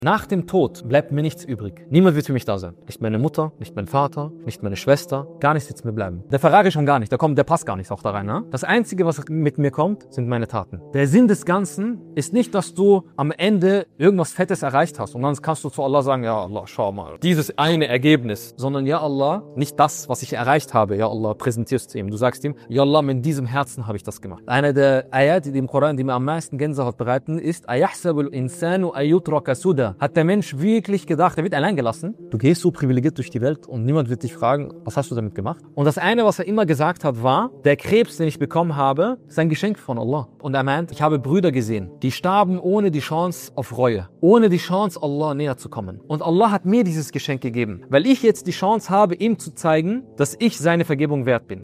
Nach dem Tod bleibt mir nichts übrig. Niemand wird für mich da sein. Nicht meine Mutter, nicht mein Vater, nicht meine Schwester. Gar nichts wird mir bleiben. Der Ferrari schon gar nicht. Der passt gar nicht auch da rein. Ne? Das Einzige, was mit mir kommt, sind meine Taten. Der Sinn des Ganzen ist nicht, dass du am Ende irgendwas Fettes erreicht hast und dann kannst du zu Allah sagen, ja Allah, schau mal, dieses eine Ergebnis. Sondern ja Allah, nicht das, was ich erreicht habe. Ja Allah, präsentierst du ihm. Du sagst ihm, ja Allah, mit diesem Herzen habe ich das gemacht. Eine der Ayat, die im Koran, die mir am meisten Gänsehaut bereiten, ist Ayahsabul insanu ayutraka suda. Hat der Mensch wirklich gedacht, er wird allein gelassen? Du gehst so privilegiert durch die Welt und niemand wird dich fragen, was hast du damit gemacht? Und das eine, was er immer gesagt hat, war, der Krebs, den ich bekommen habe, ist ein Geschenk von Allah. Und er meint, ich habe Brüder gesehen, die starben ohne die Chance auf Reue, ohne die Chance, Allah näher zu kommen. Und Allah hat mir dieses Geschenk gegeben, weil ich jetzt die Chance habe, ihm zu zeigen, dass ich seine Vergebung wert bin.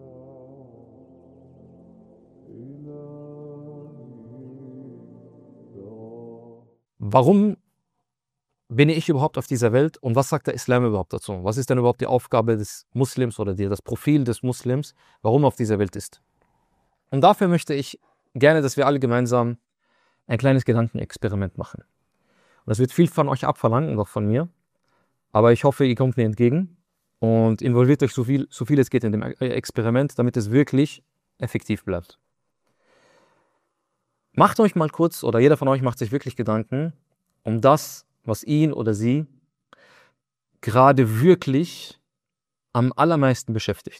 Warum bin ich überhaupt auf dieser Welt und was sagt der Islam überhaupt dazu? Was ist denn überhaupt die Aufgabe des Muslims oder das Profil des Muslims, warum er auf dieser Welt ist? Und dafür möchte ich gerne, dass wir alle gemeinsam ein kleines Gedankenexperiment machen. Und das wird viel von euch abverlangen und auch von mir, aber ich hoffe, ihr kommt mir entgegen und involviert euch so viel es geht in dem Experiment, damit es wirklich effektiv bleibt. Macht euch mal kurz, oder jeder von euch macht sich wirklich Gedanken um das, was ihn oder sie gerade wirklich am allermeisten beschäftigt.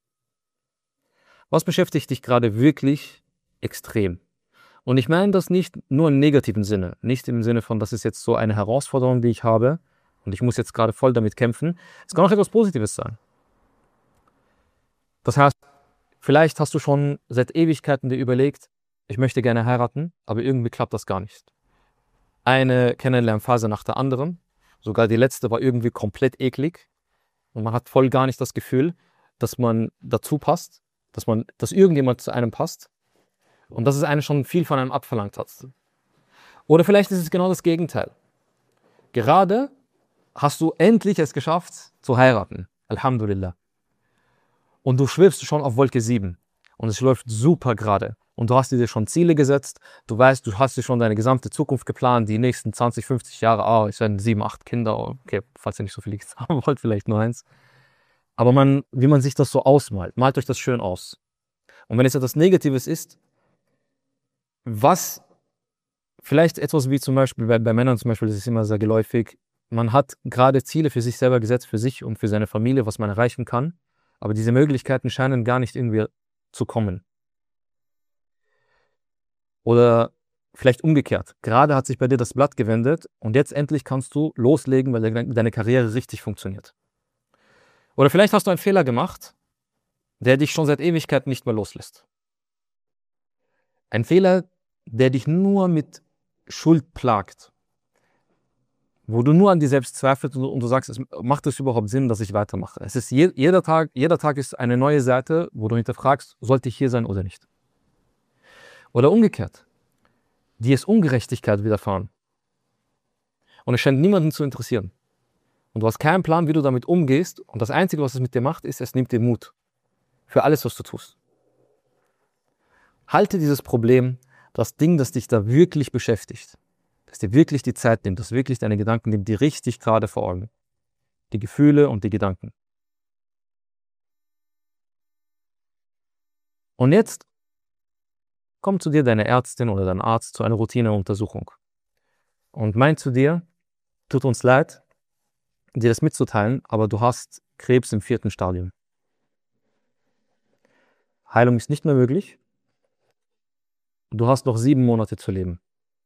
Was beschäftigt dich gerade wirklich extrem? Und ich meine das nicht nur im negativen Sinne, nicht im Sinne von, das ist jetzt so eine Herausforderung, die ich habe und ich muss jetzt gerade voll damit kämpfen. Es kann auch etwas Positives sein. Das heißt, vielleicht hast du schon seit Ewigkeiten dir überlegt, ich möchte gerne heiraten, aber irgendwie klappt das gar nicht. Eine Kennenlernphase nach der anderen. Sogar die letzte war irgendwie komplett eklig. Und man hat voll gar nicht das Gefühl, dass man dazu passt, dass irgendjemand zu einem passt. Und dass es einem schon viel von einem abverlangt hat. Oder vielleicht ist es genau das Gegenteil. Gerade hast du endlich es geschafft, zu heiraten. Alhamdulillah. Und du schwebst schon auf Wolke 7. Und es läuft super gerade. Und du hast dir schon Ziele gesetzt, du weißt, du hast dir schon deine gesamte Zukunft geplant, die nächsten 20, 50 Jahre, es werden 7, 8 Kinder, okay, falls ihr nicht so viele haben wollt, vielleicht nur eins. Aber wie man sich das so ausmalt, malt euch das schön aus. Und wenn es etwas Negatives ist, was vielleicht etwas wie zum Beispiel, bei Männern zum Beispiel, das ist immer sehr geläufig, man hat gerade Ziele für sich selber gesetzt, für sich und für seine Familie, was man erreichen kann, aber diese Möglichkeiten scheinen gar nicht irgendwie zu kommen. Oder vielleicht umgekehrt. Gerade hat sich bei dir das Blatt gewendet und jetzt endlich kannst du loslegen, weil deine Karriere richtig funktioniert. Oder vielleicht hast du einen Fehler gemacht, der dich schon seit Ewigkeiten nicht mehr loslässt. Ein Fehler, der dich nur mit Schuld plagt. Wo du nur an dir selbst zweifelst und du sagst, macht es überhaupt Sinn, dass ich weitermache? Es ist jeder Tag ist eine neue Seite, wo du hinterfragst, sollte ich hier sein oder nicht? Oder umgekehrt, dir ist Ungerechtigkeit widerfahren. Und es scheint niemanden zu interessieren. Und du hast keinen Plan, wie du damit umgehst. Und das Einzige, was es mit dir macht, ist, es nimmt dir Mut. Für alles, was du tust. Halte dieses Problem, das Ding, das dich da wirklich beschäftigt, das dir wirklich die Zeit nimmt, das wirklich deine Gedanken nimmt, die richtig gerade vor Augen. Die Gefühle und die Gedanken. Und jetzt kommt zu dir deine Ärztin oder dein Arzt zu einer Routineuntersuchung und meint zu dir, tut uns leid, dir das mitzuteilen, aber du hast Krebs im 4. Stadium. Heilung ist nicht mehr möglich. Du hast noch 7 Monate zu leben.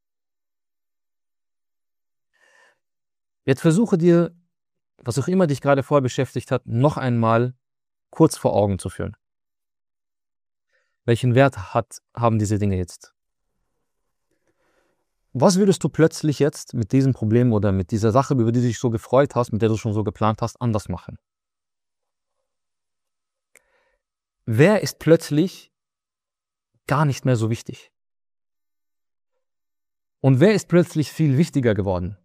Jetzt versuche dir, was auch immer dich gerade vorher beschäftigt hat, noch einmal kurz vor Augen zu führen. Welchen Wert haben diese Dinge jetzt? Was würdest du plötzlich jetzt mit diesem Problem oder mit dieser Sache, über die du dich so gefreut hast, mit der du schon so geplant hast, anders machen? Wer ist plötzlich gar nicht mehr so wichtig? Und wer ist plötzlich viel wichtiger geworden?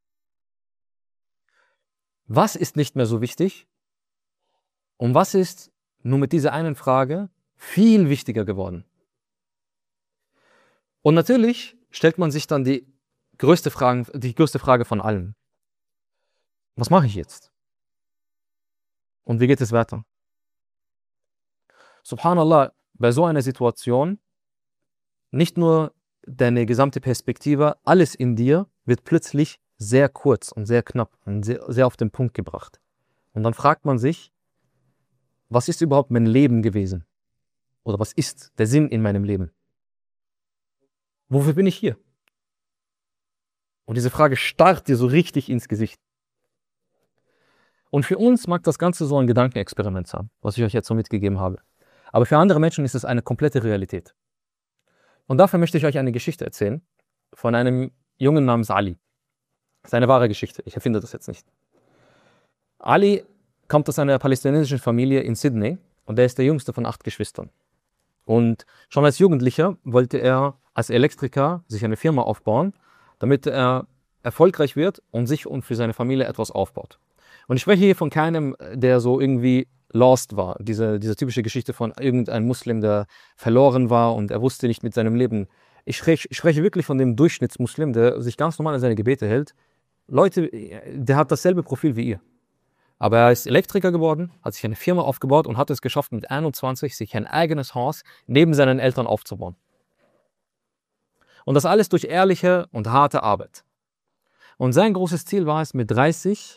Was ist nicht mehr so wichtig? Und was ist nur mit dieser einen Frage viel wichtiger geworden? Und natürlich stellt man sich dann die größte Frage von allen. Was mache ich jetzt? Und wie geht es weiter? Subhanallah, bei so einer Situation, nicht nur deine gesamte Perspektive, alles in dir wird plötzlich sehr kurz und sehr knapp und sehr auf den Punkt gebracht. Und dann fragt man sich, was ist überhaupt mein Leben gewesen? Oder was ist der Sinn in meinem Leben? Wofür bin ich hier? Und diese Frage starrt dir so richtig ins Gesicht. Und für uns mag das Ganze so ein Gedankenexperiment sein, was ich euch jetzt so mitgegeben habe. Aber für andere Menschen ist es eine komplette Realität. Und dafür möchte ich euch eine Geschichte erzählen von einem Jungen namens Ali. Das ist eine wahre Geschichte, ich erfinde das jetzt nicht. Ali kommt aus einer palästinensischen Familie in Sydney und er ist der jüngste von 8 Geschwistern. Und schon als Jugendlicher wollte er als Elektriker sich eine Firma aufbauen, damit er erfolgreich wird und sich und für seine Familie etwas aufbaut. Und ich spreche hier von keinem, der so irgendwie lost war. Diese typische Geschichte von irgendeinem Muslim, der verloren war und er wusste nicht mit seinem Leben. Ich spreche wirklich von dem Durchschnittsmuslim, der sich ganz normal an seine Gebete hält. Leute, der hat dasselbe Profil wie ihr. Aber er ist Elektriker geworden, hat sich eine Firma aufgebaut und hat es geschafft, mit 21 sich ein eigenes Haus neben seinen Eltern aufzubauen. Und das alles durch ehrliche und harte Arbeit. Und sein großes Ziel war es, mit 30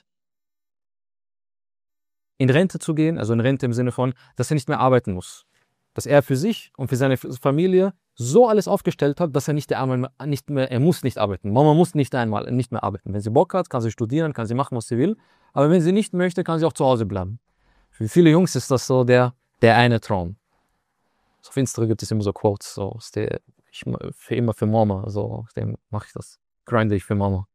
in Rente zu gehen, also in Rente im Sinne von, dass er nicht mehr arbeiten muss. Dass er für sich und für seine Familie so alles aufgestellt hat, dass er er muss nicht arbeiten. Mama muss nicht mehr arbeiten. Wenn sie Bock hat, kann sie studieren, kann sie machen, was sie will. Aber wenn sie nicht möchte, kann sie auch zu Hause bleiben. Für viele Jungs ist das so der eine Traum. So auf Instagram gibt es immer so Quotes, so für immer für Mama, so aus dem mache ich das, grinde ich für Mama.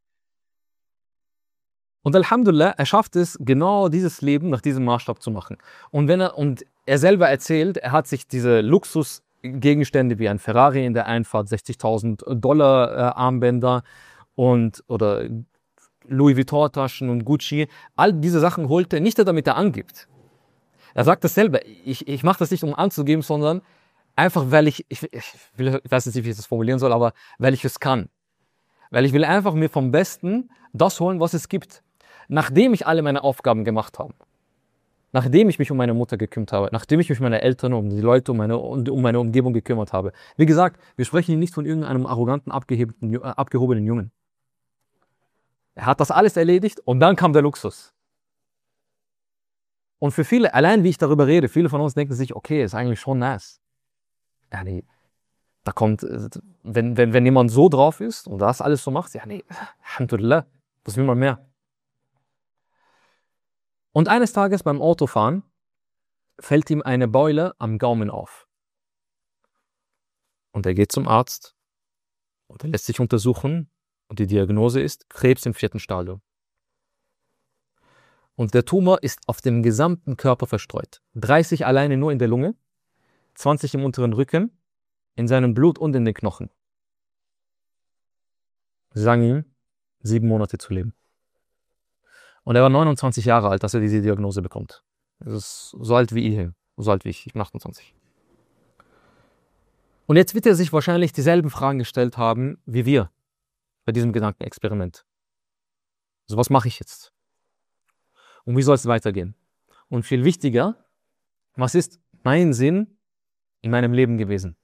Und Alhamdulillah, er schafft es, genau dieses Leben nach diesem Maßstab zu machen. Und er selber erzählt, er hat sich diese Luxusgegenstände wie ein Ferrari in der Einfahrt, $60.000 Armbänder oder Louis Vuitton Taschen und Gucci, all diese Sachen holte, nicht damit er angibt. Er sagt das selber, ich mache das nicht, um anzugeben, sondern einfach, weil ich weiß nicht, wie ich das formulieren soll, aber weil ich es kann. Weil ich will einfach mir vom Besten das holen, was es gibt. Nachdem ich alle meine Aufgaben gemacht habe, nachdem ich mich um meine Mutter gekümmert habe, nachdem ich mich um meine Eltern, um die Leute, um meine Umgebung gekümmert habe. Wie gesagt, wir sprechen hier nicht von irgendeinem arroganten, abgehobenen Jungen. Er hat das alles erledigt und dann kam der Luxus. Und für viele, allein wie ich darüber rede, viele von uns denken sich, okay, ist eigentlich schon nice. Ja, nee, da kommt, wenn jemand so drauf ist und das alles so macht, ja, nee, Alhamdulillah, was will man mehr? Und eines Tages beim Autofahren fällt ihm eine Beule am Gaumen auf. Und er geht zum Arzt und er lässt sich untersuchen und die Diagnose ist Krebs im 4. Stadium. Und der Tumor ist auf dem gesamten Körper verstreut. 30 alleine nur in der Lunge, 20 im unteren Rücken, in seinem Blut und in den Knochen. Sie sagen ihm, 7 Monate zu leben. Und er war 29 Jahre alt, als er diese Diagnose bekommt. Er ist so alt wie ihr, so alt wie ich bin 28. Und jetzt wird er sich wahrscheinlich dieselben Fragen gestellt haben, wie wir bei diesem Gedankenexperiment. Also was mache ich jetzt? Und wie soll es weitergehen? Und viel wichtiger, was ist mein Sinn in meinem Leben gewesen?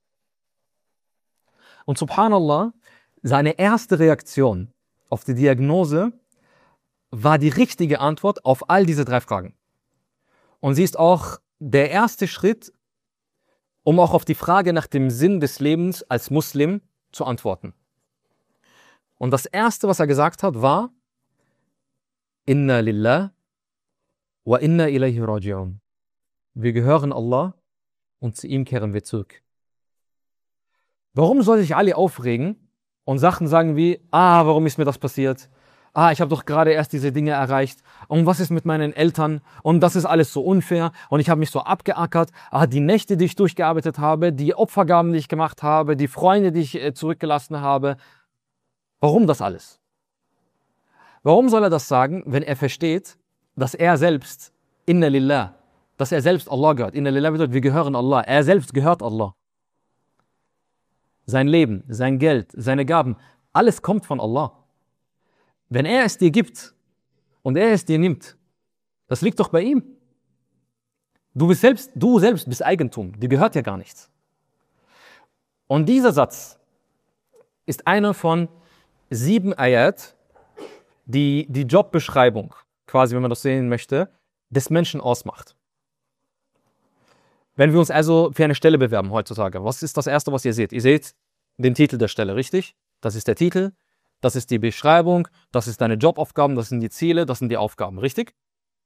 Und subhanallah, seine erste Reaktion auf die Diagnose war die richtige Antwort auf all diese 3 Fragen. Und sie ist auch der erste Schritt, um auch auf die Frage nach dem Sinn des Lebens als Muslim zu antworten. Und das Erste, was er gesagt hat, war Inna lillah wa inna ilayhi raji'un. Wir gehören Allah und zu ihm kehren wir zurück. Warum soll sich Ali aufregen und Sachen sagen wie, warum ist mir das passiert? Ich habe doch gerade erst diese Dinge erreicht. Und was ist mit meinen Eltern? Und das ist alles so unfair. Und ich habe mich so abgeackert. Die Nächte, die ich durchgearbeitet habe, die Opfergaben, die ich gemacht habe, die Freunde, die ich zurückgelassen habe. Warum das alles? Warum soll er das sagen, wenn er versteht, dass er selbst, Inna lillah, dass er selbst Allah gehört? Inna lillah bedeutet, wir gehören Allah. Er selbst gehört Allah. Sein Leben, sein Geld, seine Gaben, Alles kommt von Allah. Wenn er es dir gibt und er es dir nimmt, das liegt doch bei ihm. Du selbst bist Eigentum, dir gehört ja gar nichts. Und dieser Satz ist einer von 7 Ayat, die die Jobbeschreibung, quasi, wenn man das sehen möchte, des Menschen ausmacht. Wenn wir uns also für eine Stelle bewerben heutzutage, was ist das Erste, was ihr seht? Ihr seht den Titel der Stelle, richtig? Das ist der Titel, das ist die Beschreibung, das ist deine Jobaufgaben, das sind die Ziele, das sind die Aufgaben, richtig?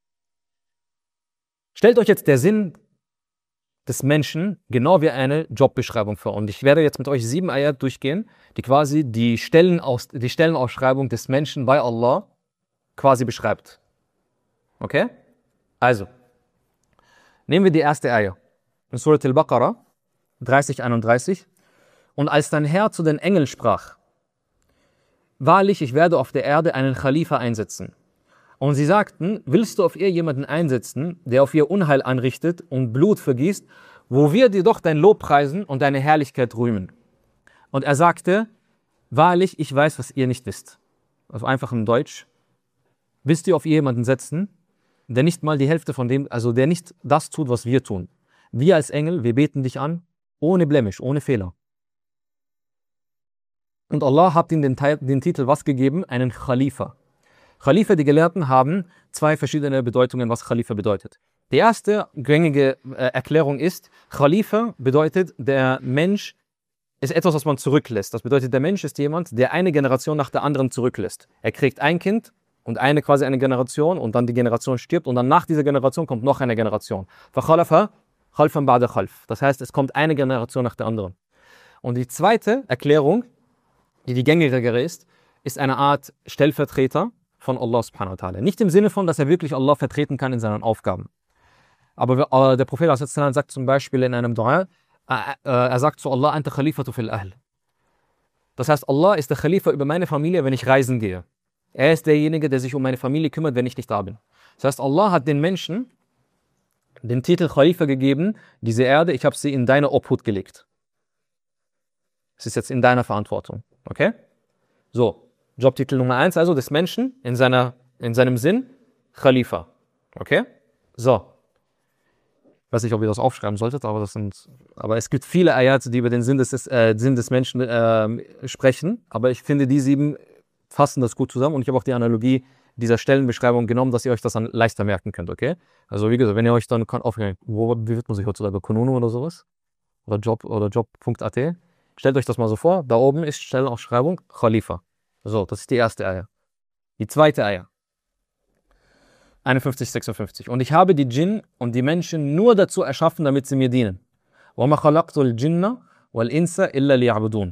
Stellt euch jetzt der Sinn des Menschen genau wie eine Jobbeschreibung vor. Und ich werde jetzt mit euch 7 Ayat durchgehen, die quasi die Stellenausschreibung des Menschen bei Allah quasi beschreibt. Okay? Also, nehmen wir die erste Ayat. In Surat al-Baqarah, 30:31. Und als dein Herr zu den Engeln sprach, wahrlich, ich werde auf der Erde einen Khalifa einsetzen. Und sie sagten, willst du auf ihr jemanden einsetzen, der auf ihr Unheil anrichtet und Blut vergießt, wo wir dir doch dein Lob preisen und deine Herrlichkeit rühmen? Und er sagte, wahrlich, ich weiß, was ihr nicht wisst. Also einfach in Deutsch. Willst du auf ihr jemanden setzen, der nicht mal die Hälfte von dem, also der nicht das tut, was wir tun? Wir als Engel, wir beten dich an, ohne Blemisch, ohne Fehler. Und Allah hat ihm den Titel was gegeben? Einen Khalifa. Khalifa, die Gelehrten haben 2 verschiedene Bedeutungen, was Khalifa bedeutet. Die erste gängige Erklärung ist, Khalifa bedeutet, der Mensch ist etwas, was man zurücklässt. Das bedeutet, der Mensch ist jemand, der eine Generation nach der anderen zurücklässt. Er kriegt ein Kind und quasi eine Generation und dann die Generation stirbt und dann nach dieser Generation kommt noch eine Generation. Das heißt, es kommt eine Generation nach der anderen. Und die zweite Erklärung, die gängigere ist eine Art Stellvertreter von Allah subhanahu wa ta'ala. Nicht im Sinne von, dass er wirklich Allah vertreten kann in seinen Aufgaben. Aber der Prophet sagt zum Beispiel in einem Dua, er sagt zu Allah, Anta Khalifatu fil Ahl. Das heißt, Allah ist der Khalifa über meine Familie, wenn ich reisen gehe. Er ist derjenige, der sich um meine Familie kümmert, wenn ich nicht da bin. Das heißt, Allah hat den Menschen den Titel Khalifa gegeben, diese Erde, ich habe sie in deine Obhut gelegt. Es ist jetzt in deiner Verantwortung. Okay? So, Jobtitel Nummer 1 also des Menschen in seinem Sinn, Khalifa. Okay? So. Ich weiß nicht, ob ihr das aufschreiben solltet, aber es gibt viele Ayat, die über den Sinn des Menschen sprechen. Aber ich finde, die 7 fassen das gut zusammen und ich habe auch die Analogie dieser Stellenbeschreibung genommen, dass ihr euch das dann leichter merken könnt, okay? Also wie gesagt, wenn ihr euch dann aufhängt, wie wird man sich heutzutage, Kununu oder sowas? Oder Job.at? Stellt euch das mal so vor, da oben ist Stellenausschreibung Khalifa. So, das ist die erste Ayah. Die zweite Ayah. 51:56. Und ich habe die Djinn und die Menschen nur dazu erschaffen, damit sie mir dienen. وَمَا خَلَقْتُ الْجِنَّ وَالْإِنسَ إِلَّا لِيَعْبُدُونَ.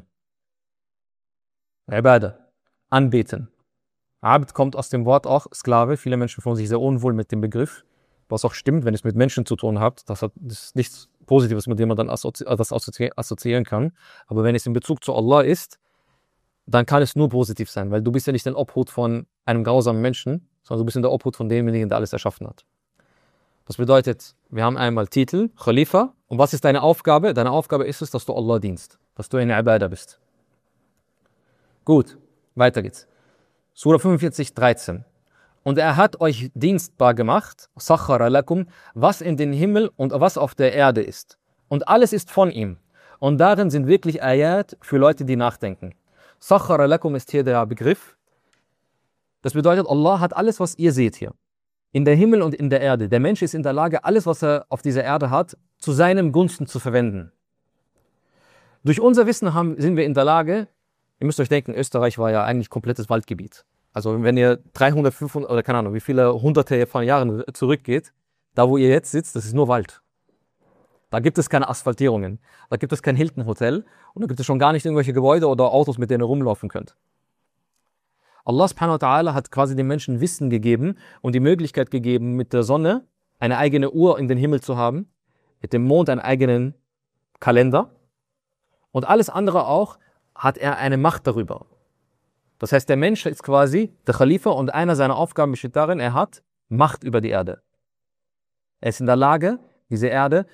Ibadah. Anbeten. Abd kommt aus dem Wort auch Sklave. Viele Menschen fühlen sich sehr unwohl mit dem Begriff, was auch stimmt, wenn es mit Menschen zu tun hat. Das ist nichts Positives, mit dem man dann assoziieren kann. Aber wenn es in Bezug zu Allah ist, dann kann es nur positiv sein, weil du bist ja nicht in Obhut von einem grausamen Menschen, sondern du bist in der Obhut von demjenigen, der alles erschaffen hat. Das bedeutet, wir haben einmal Titel, Khalifa. Und was ist deine Aufgabe? Deine Aufgabe ist es, dass du Allah dienst, dass du in Ibadah bist. Gut, weiter geht's. Surah 45:13. Und er hat euch dienstbar gemacht, Sakhara lakum, was in den Himmel und was auf der Erde ist. Und alles ist von ihm. Und darin sind wirklich Ayat für Leute, die nachdenken. Sakhara lakum ist hier der Begriff. Das bedeutet, Allah hat alles, was ihr seht hier, in der Himmel und in der Erde. Der Mensch ist in der Lage, alles, was er auf dieser Erde hat, zu seinem Gunsten zu verwenden. Durch unser Wissen sind wir in der Lage, ihr müsst euch denken, Österreich war ja eigentlich komplettes Waldgebiet. Also wenn ihr 300, 500 oder keine Ahnung, wie viele hunderte von Jahren zurückgeht, da wo ihr jetzt sitzt, das ist nur Wald. Da gibt es keine Asphaltierungen, da gibt es kein Hilton-Hotel und da gibt es schon gar nicht irgendwelche Gebäude oder Autos, mit denen ihr rumlaufen könnt. Allah subhanahu wa ta'ala hat quasi den Menschen Wissen gegeben und die Möglichkeit gegeben, mit der Sonne eine eigene Uhr in den Himmel zu haben, mit dem Mond einen eigenen Kalender und alles andere auch hat er eine Macht darüber. Das heißt, der Mensch ist quasi der Khalifa und einer seiner Aufgaben besteht darin, er hat Macht über die Erde. Er ist in der Lage, diese Erde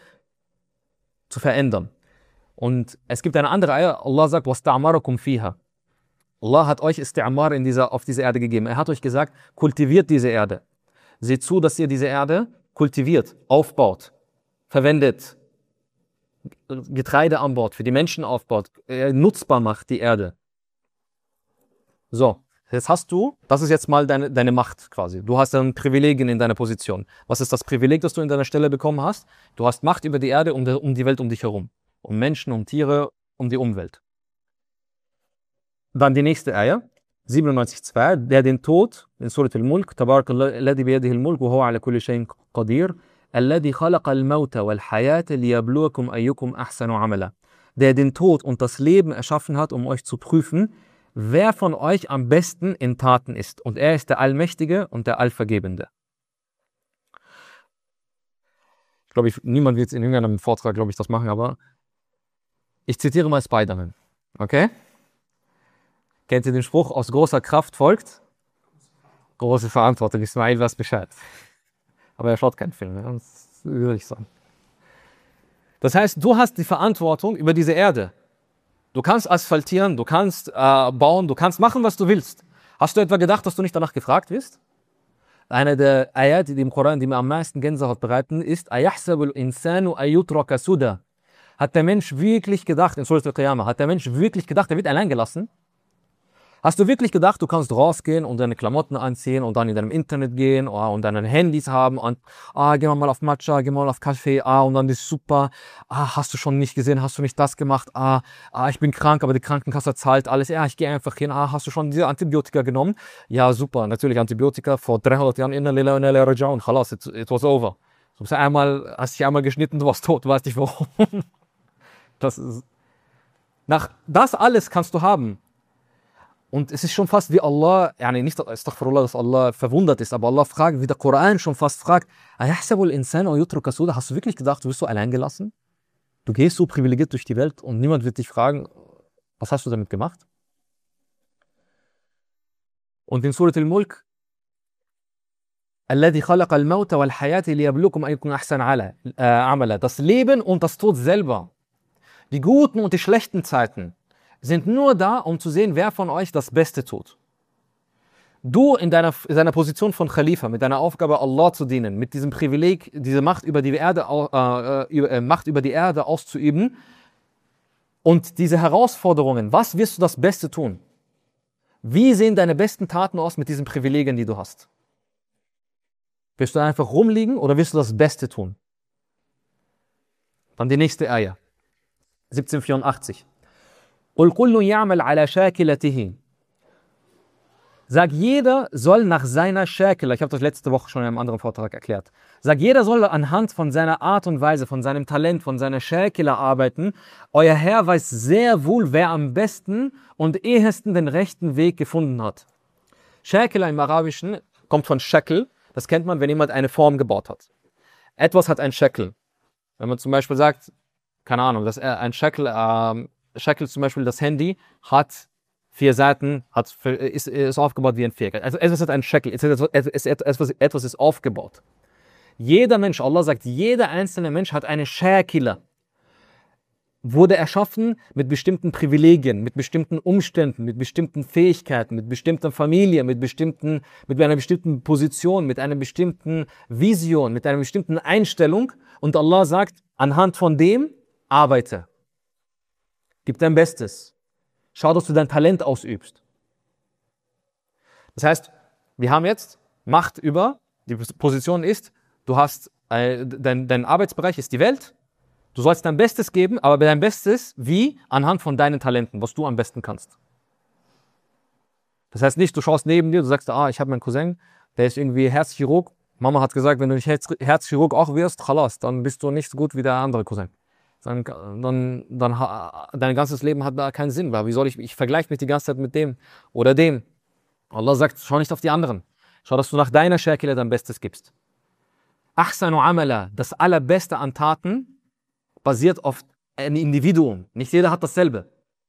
zu verändern. Und es gibt eine andere Ayah, Allah sagt, وَاسْتَعْمَرَكُمْ فِيهَا. Allah hat euch Isti'amar auf diese Erde gegeben. Er hat euch gesagt, kultiviert diese Erde. Seht zu, dass ihr diese Erde kultiviert, aufbaut, verwendet, Getreide anbaut, für die Menschen aufbaut, nutzbar macht die Erde. So, jetzt hast du, das ist jetzt mal deine Macht quasi. Du hast dann Privilegien in deiner Position. Was ist das Privileg, das du in deiner Stelle bekommen hast? Du hast Macht über die Erde, um die Welt um dich herum. Um Menschen, um Tiere, um die Umwelt. Dann die nächste Ayah, 97,2, der den Tod, in Surat al-Mulk, Tabarakalladhi biyadihi al-Mulk, wa huwa ala kulli shay'in qadir, alladhi khalaqa al-Mauta wal-Hayata liyabluwakum ayyukum ahsanu amala. Der den Tod und das Leben erschaffen hat, um euch zu prüfen, wer von euch am besten in Taten ist. Und er ist der Allmächtige und der Allvergebende. Ich glaube, niemand wird in irgendeinem Vortrag, glaube ich, das machen, aber ich zitiere mal Spider-Man. Okay? Kennt ihr den Spruch, aus großer Kraft folgt große Verantwortung? Ismail weiß Bescheid. Aber er schaut keinen Film, ne? Das würde ich sagen. Das heißt, du hast die Verantwortung über diese Erde. Du kannst asphaltieren, du kannst bauen, du kannst machen, was du willst. Hast du etwa gedacht, dass du nicht danach gefragt wirst? Eine der Ayat, die im Koran, die mir am meisten Gänsehaut bereiten, ist Ayahsabul insanu ayutraka suda. Hat der Mensch wirklich gedacht, in Surat al-Qiyamah, hat der Mensch wirklich gedacht, er wird allein gelassen? Hast du wirklich gedacht, du kannst rausgehen und deine Klamotten anziehen und dann in deinem Internet gehen und deine Handys haben und geh mal auf Matcha, geh mal auf Kaffee, und dann ist super, hast du schon nicht gesehen, hast du nicht das gemacht, ich bin krank, aber die Krankenkasse zahlt alles, ich gehe einfach hin, hast du schon diese Antibiotika genommen? Ja, super, natürlich Antibiotika, vor 300 Jahren, inna lillahi wa inna ilaihi raji'un, khalas, it was over. Du hast dich einmal geschnitten, du warst tot, du weißt nicht warum. Das alles kannst du haben. Und es ist schon fast wie Allah, nicht Astaghfirullah, dass Allah verwundert ist, aber Allah fragt, wie der Koran schon fast fragt, hast du wirklich gedacht, du wirst so allein gelassen? Du gehst so privilegiert durch die Welt und niemand wird dich fragen, was hast du damit gemacht? Und in Surat al-Mulk, الذي خلق الموت والحياة ليبلوكم أيكم أحسن عملا. Das Leben und das Tod selber, die guten und die schlechten Zeiten, sind nur da, um zu sehen, wer von euch das Beste tut. Du in deiner Position von Khalifa, mit deiner Aufgabe, Allah zu dienen, mit diesem Privileg, diese Macht über die Erde, Macht über die Erde auszuüben und diese Herausforderungen, was wirst du das Beste tun? Wie sehen deine besten Taten aus mit diesen Privilegien, die du hast? Wirst du einfach rumliegen oder wirst du das Beste tun? Dann die nächste Ayah, 1784. Sag, jeder soll nach seiner Shakila, ich habe das letzte Woche schon in einem anderen Vortrag erklärt, sag, jeder soll anhand von seiner Art und Weise, von seinem Talent, von seiner Shakila arbeiten. Euer Herr weiß sehr wohl, wer am besten und ehesten den rechten Weg gefunden hat. Shakila im Arabischen kommt von Shekel, das kennt man, wenn jemand eine Form gebaut hat. Etwas hat ein Shekel. Wenn man zum Beispiel sagt, keine Ahnung, dass ein Shekel zum Beispiel, das Handy hat 4 Seiten, ist aufgebaut wie ein Viereck. Also etwas hat ein Shekel, etwas ist aufgebaut. Jeder Mensch, Allah sagt, jeder einzelne Mensch hat eine Shakila. Wurde erschaffen mit bestimmten Privilegien, mit bestimmten Umständen, mit bestimmten Fähigkeiten, mit bestimmter Familie, mit einer bestimmten Position, mit einer bestimmten Vision, mit einer bestimmten Einstellung. Und Allah sagt, anhand von dem arbeite. Gib dein Bestes. Schau, dass du dein Talent ausübst. Das heißt, wir haben jetzt Macht über, die Position ist, du hast, dein Arbeitsbereich ist die Welt, du sollst dein Bestes geben, aber dein Bestes wie? Anhand von deinen Talenten, was du am besten kannst. Das heißt nicht, du schaust neben dir, du sagst, ich habe meinen Cousin, der ist irgendwie Herzchirurg. Mama hat gesagt, wenn du nicht Herzchirurg auch wirst, khalas, dann bist du nicht so gut wie der andere Cousin. Dein ganzes Leben hat da keinen Sinn, weil ich vergleiche mich die ganze Zeit mit dem oder dem. Allah sagt, schau nicht auf die anderen. Schau, dass du nach deiner Shakila dein Bestes gibst. Ahsanu amala, das Allerbeste an Taten, basiert auf einem Individuum. Nicht jeder hat dasselbe.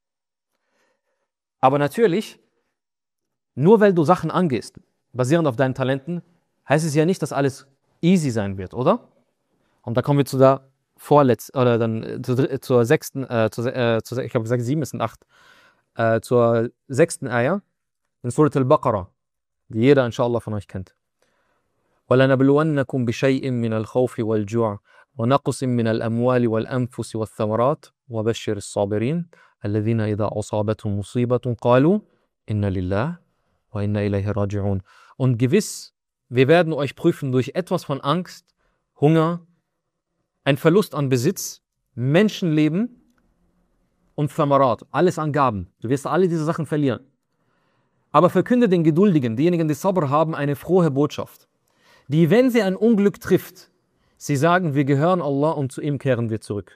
Aber natürlich, nur weil du Sachen angehst, basierend auf deinen Talenten, heißt es ja nicht, dass alles easy sein wird, oder? Und da kommen wir zu der vorletzten, oder dann zur 6., ich habe gesagt 7 ist 8, zur 6. Ayah in Surat al-Baqarah, die jeder inshallah von euch kennt. وَلَنَبْلُوَنَّكُمْ بِشَيْءٍ مِّنَ الْخَوْفِ وَالْجُوعِ وَنَقْصٍ مِّنَ الْأَمْوَالِ وَالْأَنفُسِ وَالثَّمَرَاتِ وَبَشِّرِ الصَّابِرِينَ الَّذِينَ إِذَا أَصَابَتْهُمْ مُصِيبَةٌ قَالُوا إِنَّا لِلَّهِ وَإِنَّا إِلَيْهِ راجعون. Und gewiss, wir werden euch prüfen durch etwas von Angst, Hunger, ein Verlust an Besitz, Menschenleben und Thamarat, alles an Gaben. Du wirst alle diese Sachen verlieren. Aber verkünde den Geduldigen, diejenigen, die Sabr haben, eine frohe Botschaft, die, wenn sie ein Unglück trifft, sie sagen, wir gehören Allah und zu ihm kehren wir zurück.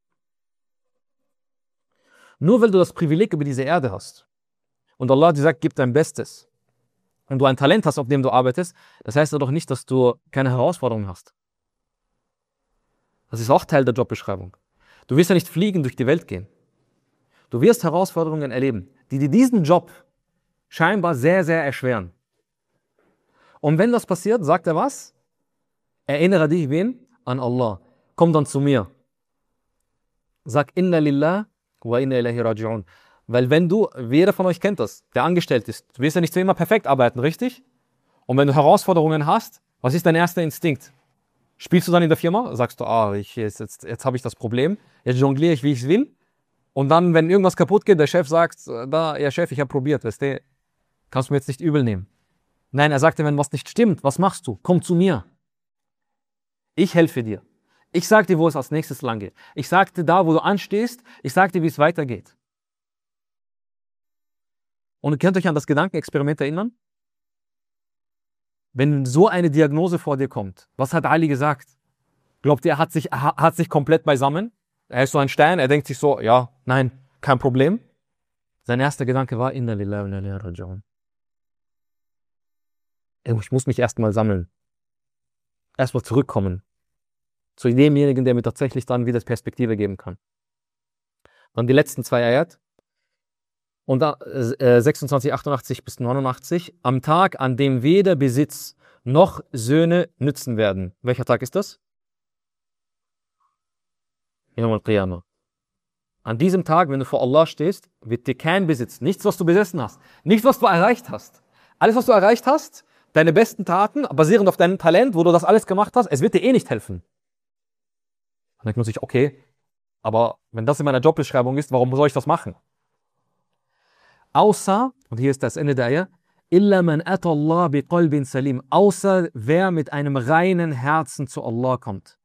Nur weil du das Privileg über diese Erde hast und Allah dir sagt, gib dein Bestes und du ein Talent hast, auf dem du arbeitest, das heißt doch nicht, dass du keine Herausforderungen hast. Das ist auch Teil der Jobbeschreibung. Du wirst ja nicht fliegen, durch die Welt gehen. Du wirst Herausforderungen erleben, die dir diesen Job scheinbar sehr, sehr erschweren. Und wenn das passiert, sagt er was? Erinnere dich wen? An Allah. Komm dann zu mir. Sag Inna lillah wa inna ilaihi raji'un. Weil wenn du, jeder von euch kennt das, der angestellt ist, du wirst ja nicht so immer perfekt arbeiten, richtig? Und wenn du Herausforderungen hast, was ist dein erster Instinkt? Spielst du dann in der Firma? Sagst du, jetzt habe ich das Problem, jetzt jongliere ich, wie ich es will. Und dann, wenn irgendwas kaputt geht, der Chef sagt, ja Chef, ich habe probiert, weißt du, kannst du mir jetzt nicht übel nehmen. Nein, er sagte, wenn was nicht stimmt, was machst du? Komm zu mir. Ich helfe dir. Ich sage dir, wo es als nächstes lang geht. Ich sage dir da, wo du anstehst, ich sage dir, wie es weitergeht. Und ihr könnt euch an das Gedankenexperiment erinnern? Wenn so eine Diagnose vor dir kommt, was hat Ali gesagt? Glaubt ihr, er hat sich komplett beisammen? Er ist so ein Stein, er denkt sich so, ja, nein, kein Problem. Sein erster Gedanke war, Inna lillahi wa inna ilaihi raji'un. Ich muss mich erstmal sammeln. Erstmal zurückkommen. Zu demjenigen, der mir tatsächlich dann wieder Perspektive geben kann. Dann die letzten 2 Ayat. Und 26, 88 bis 89. Am Tag, an dem weder Besitz noch Söhne nützen werden. Welcher Tag ist das? Yawm al-Qiyamah. An diesem Tag, wenn du vor Allah stehst, wird dir kein Besitz, nichts, was du besessen hast, nichts, was du erreicht hast. Alles, was du erreicht hast, deine besten Taten, basierend auf deinem Talent, wo du das alles gemacht hast, es wird dir eh nicht helfen. Dann denkt man sich, okay, aber wenn das in meiner Jobbeschreibung ist, warum soll ich das machen? Außer, und hier ist das Ende der Ayah, illa man ata Allah biqalbin salim, außer wer mit einem reinen Herzen zu Allah kommt.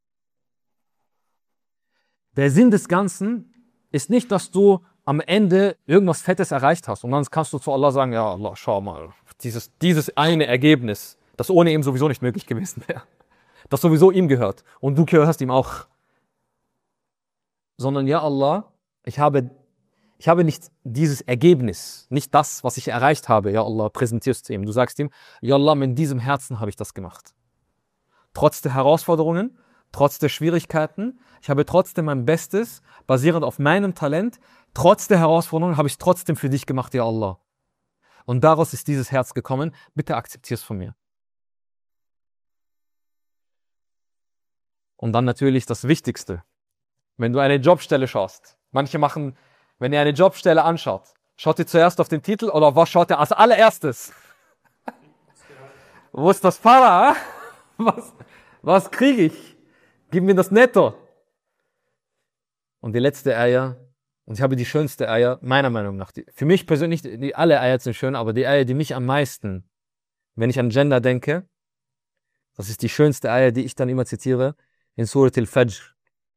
Der Sinn des Ganzen ist nicht, dass du am Ende irgendwas Fettes erreicht hast und dann kannst du zu Allah sagen, ja Allah, schau mal, dieses eine Ergebnis, das ohne ihm sowieso nicht möglich gewesen wäre, das sowieso ihm gehört und du gehörst ihm auch. Sondern ja Allah, ich habe nicht dieses Ergebnis, nicht das, was ich erreicht habe, ja Allah, präsentierst du ihm. Du sagst ihm, ja Allah, mit diesem Herzen habe ich das gemacht. Trotz der Herausforderungen, trotz der Schwierigkeiten, ich habe trotzdem mein Bestes, basierend auf meinem Talent, trotz der Herausforderungen habe ich es trotzdem für dich gemacht, ja Allah. Und daraus ist dieses Herz gekommen, bitte akzeptier es von mir. Und dann natürlich das Wichtigste, wenn du eine Jobstelle schaust. Manche machen, wenn ihr eine Jobstelle anschaut, schaut ihr zuerst auf den Titel oder was schaut ihr als allererstes? Wo ist das Para? Was kriege ich? Gib mir das Netto. Und die letzte Ayah, und ich habe die schönste Ayah, meiner Meinung nach, für mich persönlich, alle Ayahs sind schön, aber die Ayah, die mich am meisten, wenn ich an Gender denke, das ist die schönste Ayah, die ich dann immer zitiere, in Surat al-Fajr.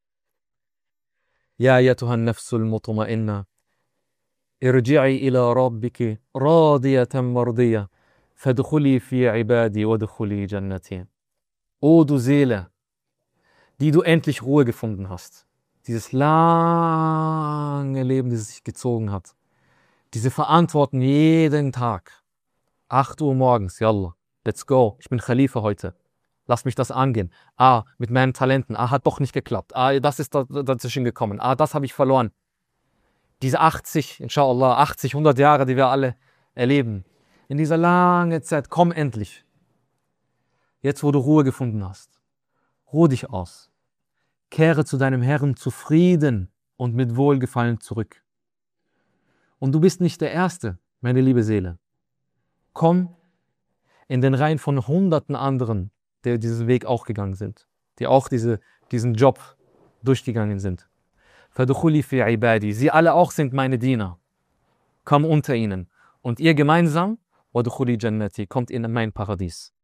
Ya ayyatuhan nafsul mutma'inna, irji'i ila rabbiki radiyatan mardiyya, fadkhuli fi ibadi wadkhuli jannati. O du Seele, die du endlich Ruhe gefunden hast. Dieses lange Leben, das sich gezogen hat. Diese Verantwortung jeden Tag. 8 Uhr morgens, yallah, let's go. Ich bin Khalifa heute. Lass mich das angehen. Mit meinen Talenten. Hat doch nicht geklappt. Das ist dazwischen gekommen. Das habe ich verloren. Diese 80, inshallah, 80, 100 Jahre, die wir alle erleben. In dieser langen Zeit, komm endlich. Jetzt, wo du Ruhe gefunden hast. Ruhe dich aus. Kehre zu deinem Herrn zufrieden und mit Wohlgefallen zurück. Und du bist nicht der Erste, meine liebe Seele. Komm in den Reihen von hunderten anderen, die diesen Weg auch gegangen sind, die auch diesen Job durchgegangen sind. Fadkhuli fi ibadi. Sie alle auch sind meine Diener. Komm unter ihnen. Und ihr gemeinsam, wadkhuli jannati, kommt in mein Paradies.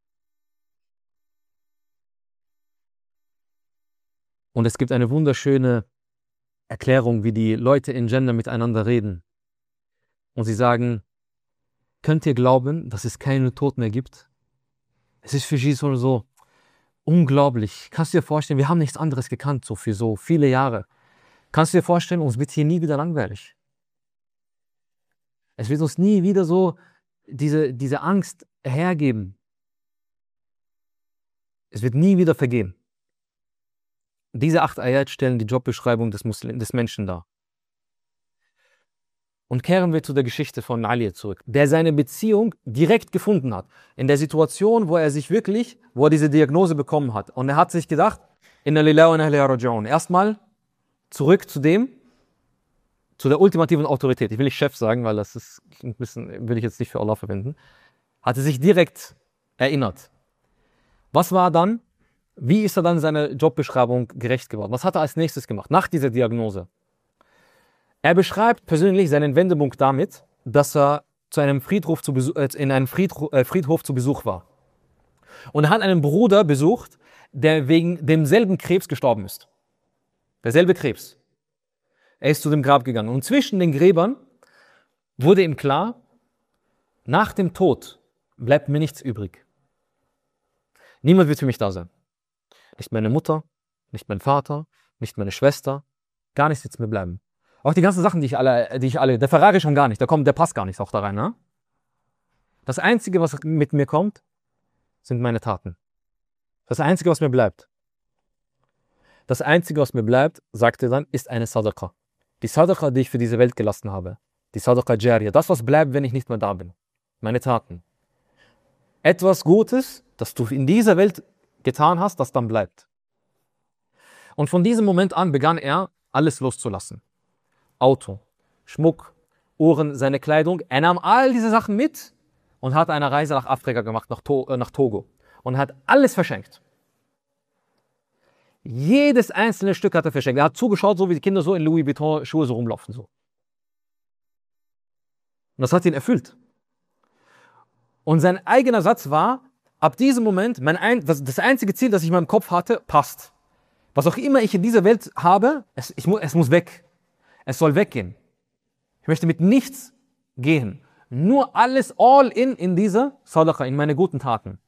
Und es gibt eine wunderschöne Erklärung, wie die Leute in Jannah miteinander reden. Und sie sagen, könnt ihr glauben, dass es keinen Tod mehr gibt? Es ist für sie so unglaublich. Kannst du dir vorstellen, wir haben nichts anderes gekannt, so für so viele Jahre. Kannst du dir vorstellen, uns wird hier nie wieder langweilig. Es wird uns nie wieder so diese Angst hergeben. Es wird nie wieder vergehen. Diese 8 Ayat stellen die Jobbeschreibung des Menschen dar. Und kehren wir zu der Geschichte von Ali zurück, der seine Beziehung direkt gefunden hat. In der Situation, wo er diese Diagnose bekommen hat. Und er hat sich gedacht, Inna lillahi wa inna ilaihi raji'un. Erstmal zurück zu der ultimativen Autorität. Ich will nicht Chef sagen, weil das ist ein bisschen, will ich jetzt nicht für Allah verwenden. Hatte sich direkt erinnert. Was war dann? Wie ist er dann seiner Jobbeschreibung gerecht geworden? Was hat er als nächstes gemacht, nach dieser Diagnose? Er beschreibt persönlich seinen Wendepunkt damit, dass er in einem Friedhof zu Besuch war. Und er hat einen Bruder besucht, der wegen demselben Krebs gestorben ist. Derselbe Krebs. Er ist zu dem Grab gegangen. Und zwischen den Gräbern wurde ihm klar, nach dem Tod bleibt mir nichts übrig. Niemand wird für mich da sein. Nicht meine Mutter, nicht mein Vater, nicht meine Schwester, gar nichts wird mir bleiben. Auch die ganzen Sachen, die ich alle, der Ferrari schon gar nicht, der passt gar nicht auch da rein. Ne? Das Einzige, was mit mir kommt, sind meine Taten. Das Einzige, was mir bleibt. Das Einzige, was mir bleibt, sagt er dann, ist eine Sadaqa. Die Sadaqa, die ich für diese Welt gelassen habe. Die Sadaqa Jariyah. Das, was bleibt, wenn ich nicht mehr da bin. Meine Taten. Etwas Gutes, das du in dieser Welt getan hast, das dann bleibt. Und von diesem Moment an begann er, alles loszulassen. Auto, Schmuck, Uhren, seine Kleidung. Er nahm all diese Sachen mit und hat eine Reise nach Afrika gemacht, nach Togo. Und hat alles verschenkt. Jedes einzelne Stück hat er verschenkt. Er hat zugeschaut, so wie die Kinder so in Louis Vuitton Schuhe so rumlaufen. So. Und das hat ihn erfüllt. Und sein eigener Satz war, ab diesem Moment, das einzige Ziel, das ich in meinem Kopf hatte, passt. Was auch immer ich in dieser Welt habe, es muss weg. Es soll weggehen. Ich möchte mit nichts gehen. Nur alles all in diese Sadaqa, in meine guten Taten.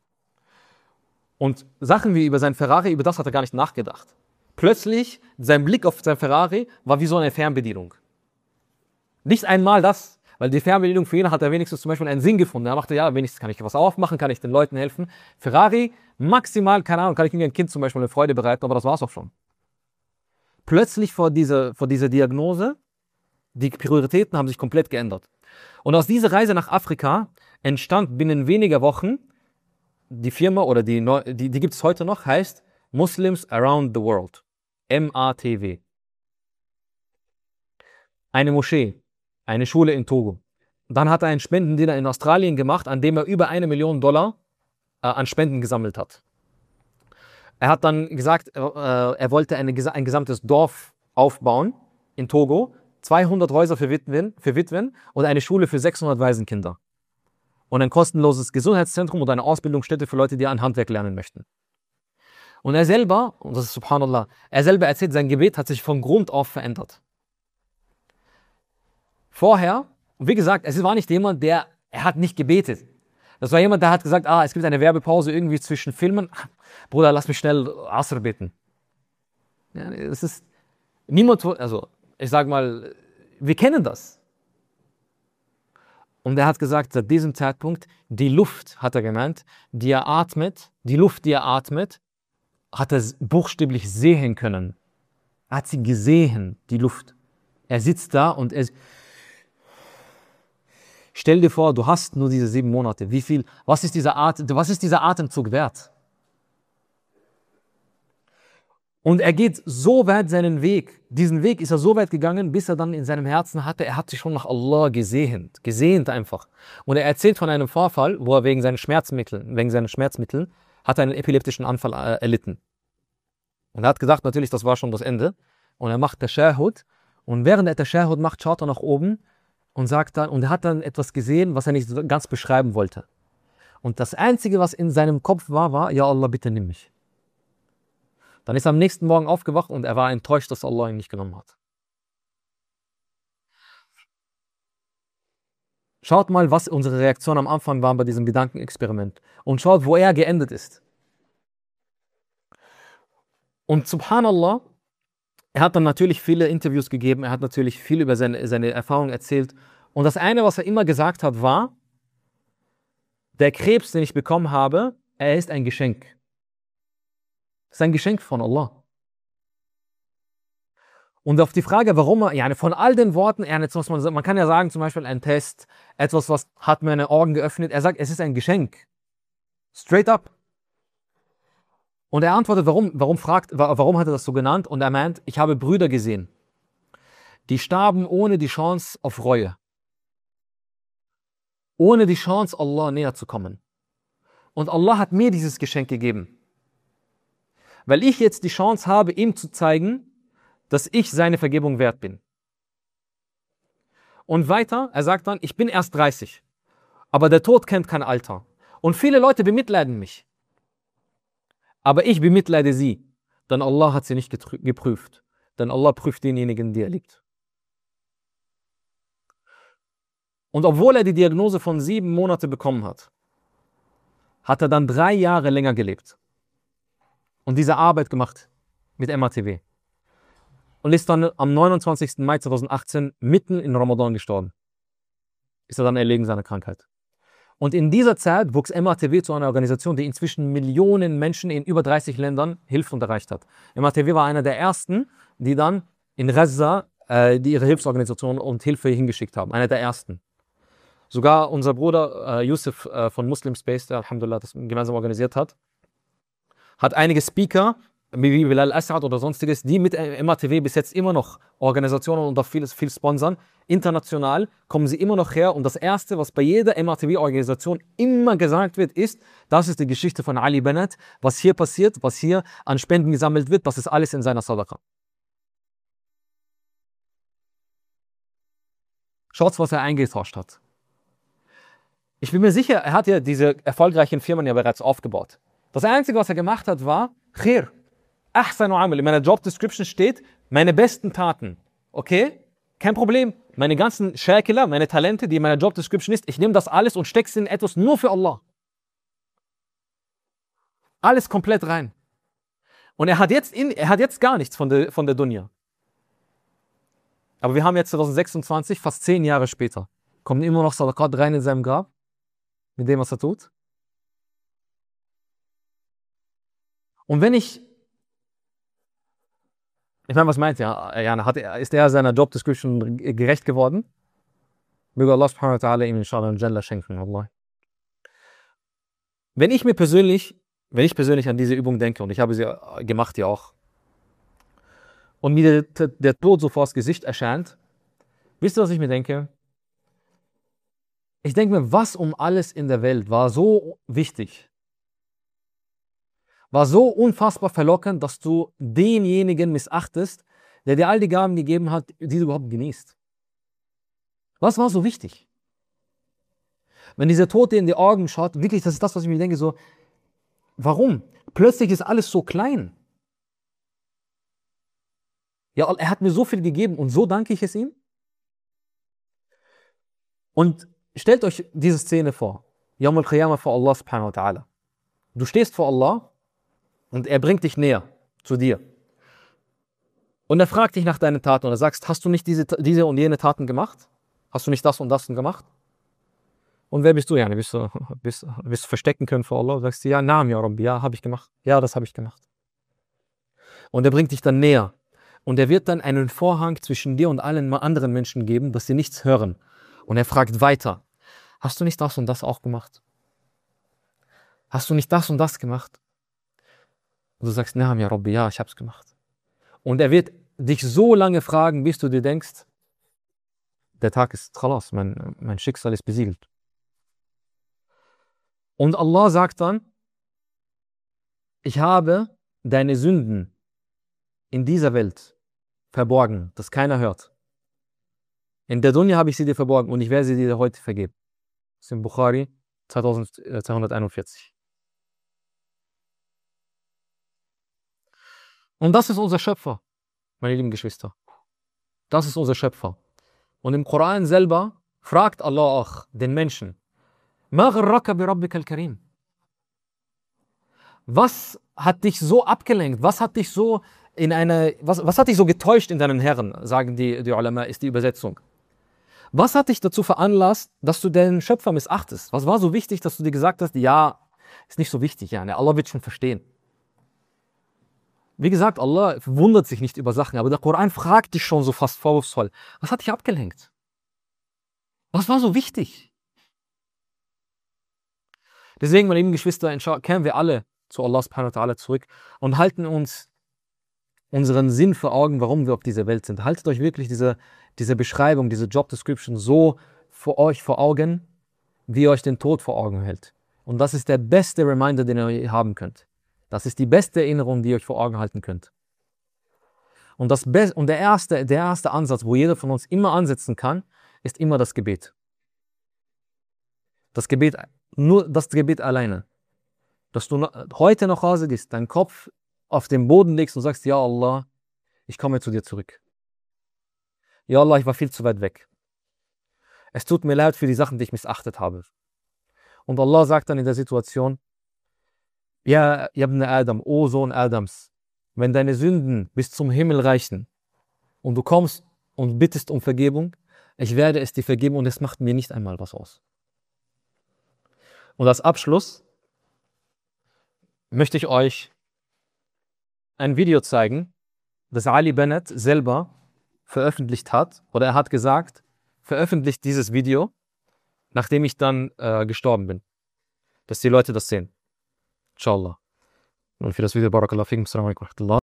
Und Sachen wie über sein Ferrari, über das hat er gar nicht nachgedacht. Plötzlich, sein Blick auf sein Ferrari war wie so eine Fernbedienung. Nicht einmal das, weil die Fernbedienung für ihn hat er wenigstens zum Beispiel einen Sinn gefunden. Er dachte, ja, wenigstens kann ich was aufmachen, kann ich den Leuten helfen. Ferrari, maximal, keine Ahnung, kann ich ein Kind zum Beispiel eine Freude bereiten, aber das war es auch schon. Plötzlich vor dieser Diagnose, die Prioritäten haben sich komplett geändert. Und aus dieser Reise nach Afrika entstand binnen weniger Wochen die Firma, oder die gibt es heute noch, heißt Muslims Around the World. MATW. Eine Moschee, eine Schule in Togo. Dann hat er einen Spendendiener in Australien gemacht, an dem er über $1 Million an Spenden gesammelt hat. Er hat dann gesagt, er wollte ein gesamtes Dorf aufbauen in Togo, 200 Häuser für Witwen und eine Schule für 600 Waisenkinder. Und ein kostenloses Gesundheitszentrum und eine Ausbildungsstätte für Leute, die ein Handwerk lernen möchten. Und er selber, und das ist Subhanallah, er selber erzählt, sein Gebet hat sich von Grund auf verändert. Vorher, wie gesagt, es war nicht jemand, er hat nicht gebetet. Das war jemand, der hat gesagt, es gibt eine Werbepause irgendwie zwischen Filmen. Bruder, lass mich schnell Asr beten. Ja, es ist niemand, also ich sag mal, wir kennen das. Und er hat gesagt, seit diesem Zeitpunkt, die Luft, hat er gemeint, die Luft, die er atmet, hat er buchstäblich sehen können. Er hat sie gesehen, die Luft. Er sitzt da und stell dir vor, du hast nur diese 7 Monate. Was ist dieser Atemzug wert? Und er geht so weit seinen Weg. Diesen Weg ist er so weit gegangen, bis er dann in seinem Herzen hatte, er hat sich schon nach Allah gesehnt einfach. Und er erzählt von einem Vorfall, wo er wegen seiner Schmerzmittel hat einen epileptischen Anfall erlitten. Und er hat gesagt, natürlich, das war schon das Ende. Und er macht Tashahhud. Und während er Tashahhud macht, schaut er nach oben und sagt dann, und er hat dann etwas gesehen, was er nicht ganz beschreiben wollte. Und das Einzige, was in seinem Kopf war, ja Allah, bitte nimm mich. Dann ist er am nächsten Morgen aufgewacht und er war enttäuscht, dass Allah ihn nicht genommen hat. Schaut mal, was unsere Reaktion am Anfang war bei diesem Gedankenexperiment. Und schaut, wo er geendet ist. Und subhanallah, er hat dann natürlich viele Interviews gegeben, er hat natürlich viel über seine Erfahrungen erzählt. Und das eine, was er immer gesagt hat, war, der Krebs, den ich bekommen habe, er ist ein Geschenk. Das ist ein Geschenk von Allah. Und auf die Frage, warum er, von all den Worten, man kann ja sagen, zum Beispiel ein Test, etwas, was hat mir meine Augen geöffnet, er sagt, es ist ein Geschenk. Straight up. Und er antwortet, warum hat er das so genannt? Und er meint, ich habe Brüder gesehen, die starben ohne die Chance auf Reue. Ohne die Chance, Allah näher zu kommen. Und Allah hat mir dieses Geschenk gegeben. Weil ich jetzt die Chance habe, ihm zu zeigen, dass ich seine Vergebung wert bin. Und weiter, er sagt dann, ich bin erst 30, aber der Tod kennt kein Alter. Und viele Leute bemitleiden mich. Aber ich bemitleide sie, denn Allah hat sie nicht geprüft. Denn Allah prüft denjenigen, der liebt. Und obwohl er die Diagnose von 7 Monaten bekommen hat, hat er dann 3 Jahre länger gelebt. Und diese Arbeit gemacht mit MATW. Und ist dann am 29. Mai 2018 mitten in Ramadan gestorben. Ist er dann erlegen seiner Krankheit. Und in dieser Zeit wuchs MATW zu einer Organisation, die inzwischen Millionen Menschen in über 30 Ländern hilft und erreicht hat. MATW war einer der ersten, die dann in Gaza die ihre Hilfsorganisation und Hilfe hingeschickt haben. Einer der ersten. Sogar unser Bruder Yusuf von Muslim Space, der Alhamdulillah das gemeinsam organisiert hat einige Speaker, wie Bilal Assad oder sonstiges, die mit MATW bis jetzt immer noch Organisationen und auch viel sponsern. International kommen sie immer noch her und das Erste, was bei jeder MATW-Organisation immer gesagt wird, ist, das ist die Geschichte von Ali Bennett, was hier passiert, was hier an Spenden gesammelt wird, das ist alles in seiner Sadaqa. Schaut, was er eingetauscht hat. Ich bin mir sicher, er hat ja diese erfolgreichen Firmen ja bereits aufgebaut. Das Einzige, was er gemacht hat, war Khair. Ahsanu Amal. In meiner Job Description steht, meine besten Taten. Okay? Kein Problem. Meine ganzen Shakila, meine Talente, die in meiner Job Description ist, ich nehme das alles und stecke es in etwas nur für Allah. Alles komplett rein. Und er hat jetzt gar nichts von der Dunya. Aber wir haben jetzt 2026, fast 10 Jahre später, kommen immer noch Sadaqat rein in seinem Grab, mit dem, was er tut. Und wenn ich meine, was meint er? Ist er seiner Job Description gerecht geworden? Möge Allah subhanahu wa ta'ala ihm inshallah Jalla schenken. Allah. Wenn ich persönlich an diese Übung denke, und ich habe sie gemacht ja auch, und mir der Tod so vors Gesicht erscheint, wisst ihr, was ich mir denke? Ich denke mir, was um alles in der Welt war so wichtig, war so unfassbar verlockend, dass du denjenigen missachtest, der dir all die Gaben gegeben hat, die du überhaupt genießt. Was war so wichtig? Wenn dieser Tod dir in die Augen schaut, wirklich, das ist das, was ich mir denke, so, warum? Plötzlich ist alles so klein. Ja, er hat mir so viel gegeben und so danke ich es ihm. Und stellt euch diese Szene vor. Yawm al-Qiyamah vor Allah subhanahu wa ta'ala. Du stehst vor Allah und er bringt dich näher zu dir. Und er fragt dich nach deinen Taten und er sagt, hast du nicht diese und jene Taten gemacht? Hast du nicht das und das gemacht? Und wer bist du? Ja, wirst du verstecken können vor Allah? Und sagst du, ja, Naam, ja Rabbi, ja, habe ich gemacht. Ja, das habe ich gemacht. Und er bringt dich dann näher. Und er wird dann einen Vorhang zwischen dir und allen anderen Menschen geben, dass sie nichts hören. Und er fragt weiter, hast du nicht das und das auch gemacht? Hast du nicht das und das gemacht? Und du sagst, Naam, ja Rabbi, ja, ich habe es gemacht. Und er wird dich so lange fragen, bis du dir denkst, der Tag ist khalas, mein Schicksal ist besiegelt. Und Allah sagt dann, ich habe deine Sünden in dieser Welt verborgen, dass keiner hört. In der Dunya habe ich sie dir verborgen und ich werde sie dir heute vergeben. Das ist in Bukhari 2241. Und das ist unser Schöpfer, meine lieben Geschwister. Das ist unser Schöpfer. Und im Koran selber fragt Allah auch den Menschen, Ma gharraka bi rabbika al-karim? Was hat dich so abgelenkt? Was hat dich so was hat dich so getäuscht in deinen Herren, sagen die Ulama, ist die Übersetzung. Was hat dich dazu veranlasst, dass du den Schöpfer missachtest? Was war so wichtig, dass du dir gesagt hast, ja, ist nicht so wichtig, ja, Allah wird schon verstehen. Wie gesagt, Allah wundert sich nicht über Sachen, aber der Koran fragt dich schon so fast vorwurfsvoll. Was hat dich abgelenkt? Was war so wichtig? Deswegen, meine lieben Geschwister, kehren wir alle zu Allah subhanahu wa ta'ala zurück und halten uns unseren Sinn vor Augen, warum wir auf dieser Welt sind. Haltet euch wirklich diese Beschreibung, diese Job Description so vor euch vor Augen, wie ihr euch den Tod vor Augen hält. Und das ist der beste Reminder, den ihr haben könnt. Das ist die beste Erinnerung, die ihr euch vor Augen halten könnt. Und der erste Ansatz, wo jeder von uns immer ansetzen kann, ist immer das Gebet. Das Gebet, nur das Gebet alleine. Dass du heute nach Hause gehst, deinen Kopf auf den Boden legst und sagst, ja Allah, ich komme zu dir zurück. Ja Allah, ich war viel zu weit weg. Es tut mir leid für die Sachen, die ich missachtet habe. Und Allah sagt dann in der Situation, ja, Ibn Adam, o Sohn Adams, wenn deine Sünden bis zum Himmel reichen und du kommst und bittest um Vergebung, ich werde es dir vergeben und es macht mir nicht einmal was aus. Und als Abschluss möchte ich euch ein Video zeigen, das Ali Bennett selber veröffentlicht hat, oder er hat gesagt, veröffentlicht dieses Video, nachdem ich dann gestorben bin, dass die Leute das sehen. Inshallah. Und für das Video, Barakallahu fikum, Assalamu alaikum wa rahmatullah.